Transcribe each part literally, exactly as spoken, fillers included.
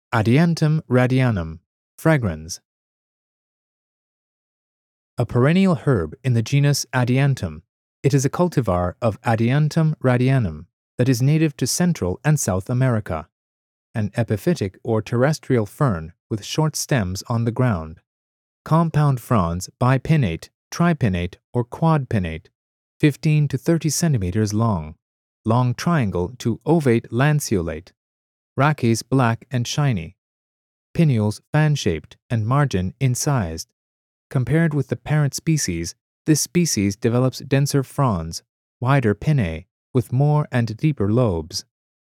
Adiantum radianum, fragrans. A perennial herb in the genus Adiantum, it is a cultivar of Adiantum radianum that is native to Central and South America, an epiphytic or terrestrial fern with short stems on the ground. Compound fronds bipinnate, tripinnate, or quadpinnate, fifteen to thirty centimeters long, long triangle to ovate lanceolate, rachis black and shiny, pinnules fan-shaped and margin incised. Compared with the parent species, this species develops denser fronds, wider pinnae, with more and deeper lobes.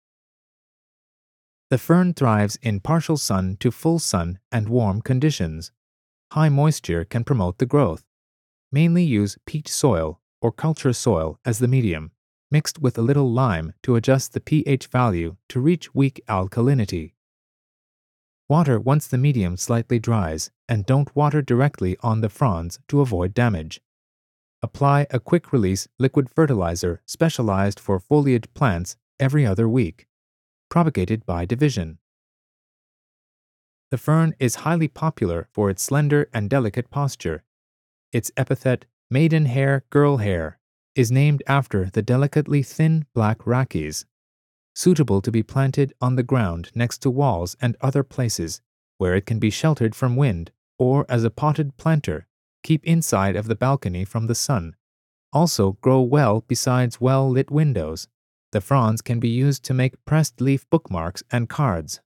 The fern thrives in partial sun to full sun and warm conditions. High moisture can promote the growth. Mainly use peat soil or culture soil as the medium, mixed with a little lime to adjust the pH value to reach weak alkalinity. Water once the medium slightly dries, and don't water directly on the fronds to avoid damage. Apply a quick-release liquid fertilizer specialized for foliage plants every other week, propagated by division. The fern is highly popular for its slender and delicate posture. Its epithet, maiden hair, girl hair, is named after the delicately thin black rachis, suitable to be planted on the ground next to walls and other places where it can be sheltered from wind, or as a potted planter, keep inside of the balcony from the sun. Also grow well besides well-lit windows. The fronds can be used to make pressed leaf bookmarks and cards.